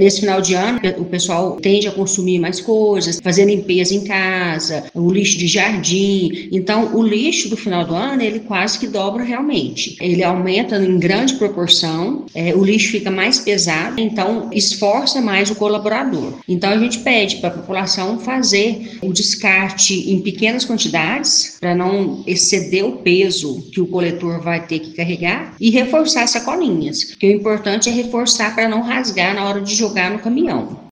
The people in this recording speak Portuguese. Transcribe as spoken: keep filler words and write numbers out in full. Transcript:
Nesse final de ano, o pessoal tende a consumir mais coisas, fazer limpeza em casa, o lixo de jardim. Então, o lixo do final do ano, ele quase que dobra realmente. Ele aumenta em grande proporção, é, o lixo fica mais pesado, então esforça mais o colaborador. Então, a gente pede para a população fazer o descarte em pequenas quantidades, para não exceder o peso que o coletor vai ter que carregar, e reforçar sacolinhas, porque o importante é reforçar para não rasgar na hora de jogar no caminhão.